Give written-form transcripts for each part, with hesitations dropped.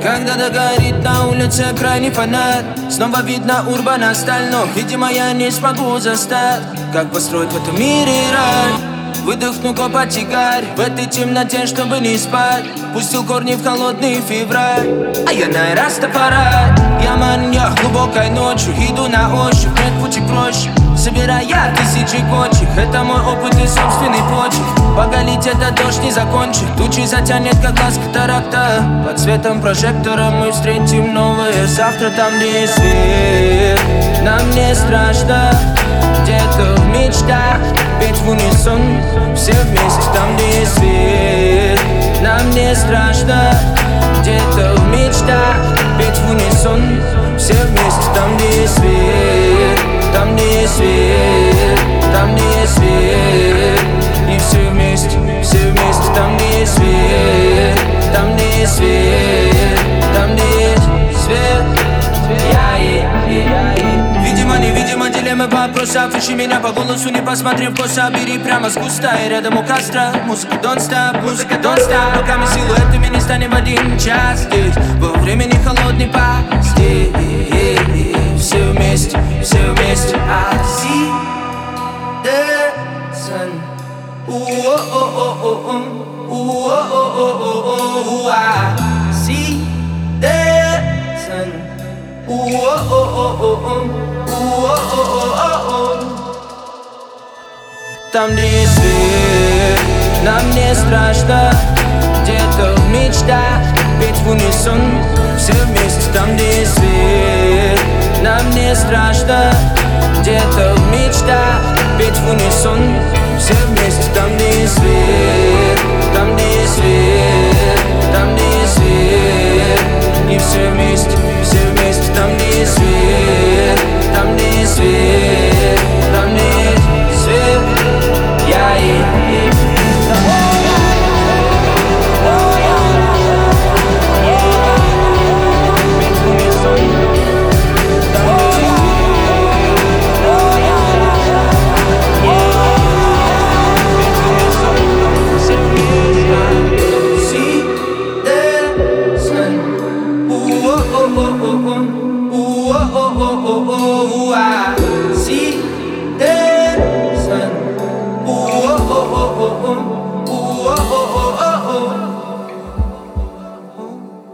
Когда догорит на улице крайний фонарь, снова видно урбан остальных. Видимо, я не смогу застать, как построить в этом мире рай. Выдохну копоть сигарь в этой темноте, чтобы не спать. Пустил корни в холодный февраль, а я на Растафарай. Я маньяк глубокой ночью, иду на ощупь, нет пути проще, собирая тысячи кончик. Это мой опыт и собственный почерк. Поголить этот дождь не закончит, тучи затянет, как глаз катаракта. Под светом прожектора мы встретим новое завтра. Там, где есть свет, нам не страшно. Где-то в мечтах петь в унисон все вместе. Там, где есть свет, нам не страшно. Где-то в мечтах петь в унисон все вместе. Там, где есть свет, там, где есть свет, там, где есть свет. И все вместе, там, где есть свет, там, где есть свет, там, где есть свет. Видимо, невидимо, дилеммы вопросов. Ищи меня по голосу, не посмотрев косо. Бери прямо с куста и рядом у костра. Музыка don't stop, музыка don't stop. Пока мы силуэтами не станем в один час здесь, во времени холодной пасти. Все вместе, I see the sun. I see the sun. Там, где есть свет, нам не страшно. Где-то в мечтах петь в унисон все вместе. Там, где есть свет, нам не страшно. Где-то в мечтах петь в унисон все вместе. Там, где есть свет, там, где есть свет, там, где есть свет. И все вместе, там, где есть свет, там, где есть свет, там, где есть свет.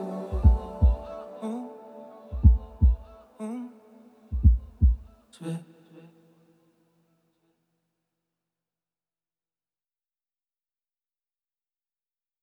Sweet.